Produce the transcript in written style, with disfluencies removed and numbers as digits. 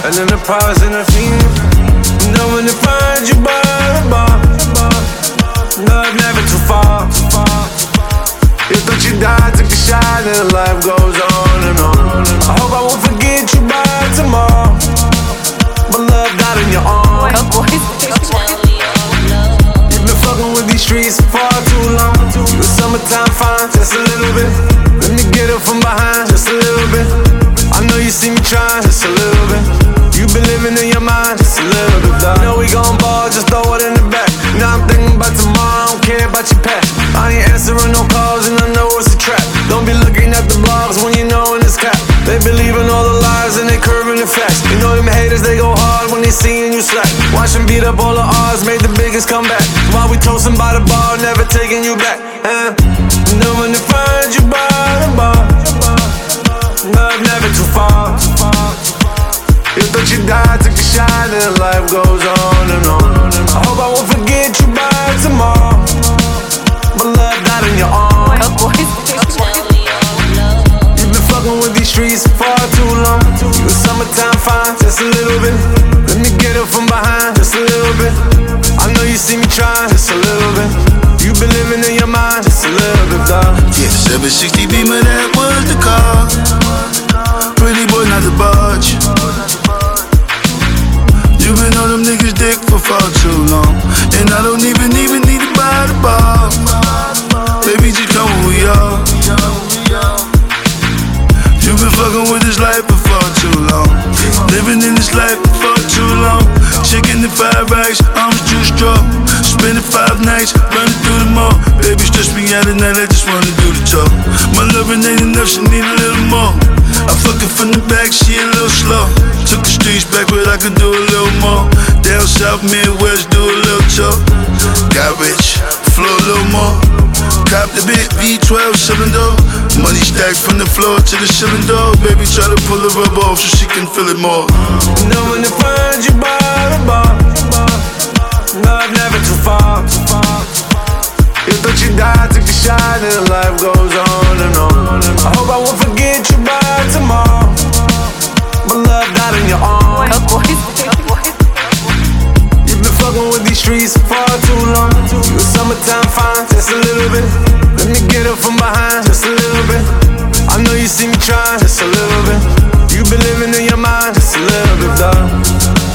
and then the prize and the fiend. You know when they find you by the bar, love never too far. You thought you died, took a shot, and life goes on and on. I hope I won't forget you by tomorrow, but love died in your arms. You've been fucking with these streets for far too long. You summertime fine, just a little bit. Let me get up from behind, just a little bit. I know you see me trying, just a little bit. You been living in your mind, just a little bit, dog. You know we gon' ball, just throw it in the back. Now I'm thinking about tomorrow, I don't care about your past. I ain't answering no calls and I know it's a trap. Don't be looking at the blogs when you know in this cap. They believing all the lies and they curving the facts. You know them haters, they go hard when they seeing you slack. Watch them beat up all the odds, made the biggest comeback. While we toasting by the bar, never taking you back. You know when they find you by the bar, love never too far. You thought you died, took a shot, and life goes on and on. I hope I won't forget you by tomorrow, but love died in your arms. You've been fucking with these streets for far too long. You summertime fine, just a little bit. Let me get up from behind, just a little bit. I know you see me trying, just a little bit. You been living in your mind, just a little bit, dog. Yeah, 760 Beamer, that was the car. Pretty boy, not the budge. You been on them niggas' dick for far too long, and I don't even need to buy the bar. Baby, just come who we are. You been fucking with this life for far too long, living in this life for far too long. Chicken and 5 rice, arms juice drop. Spending 5 nights, running through the mall. Baby, stress me out at night, I just wanna do the talk. My loving ain't enough, she need a little more. I fuck her from the back, she a little slow. Took the streets back, but I could do a little more. Down south, Midwest, do a little talk. Got rich, flow a little more. Cop the bit, V12 cylinder. Money stacked from the floor to the ceiling door. Baby, try to pull the rub off so she can feel it more. You know when they find you by the bar, love never too far. You thought you died, took a shot, and life goes on and on. I hope I won't forget you by tomorrow, but love died in your arms. You've been fucking with these streets for far too long. You summertime fine, just a little bit. Let me get up from behind, just a little bit. I know you see me trying, just a little bit. You been living in your mind, just a little bit, dog.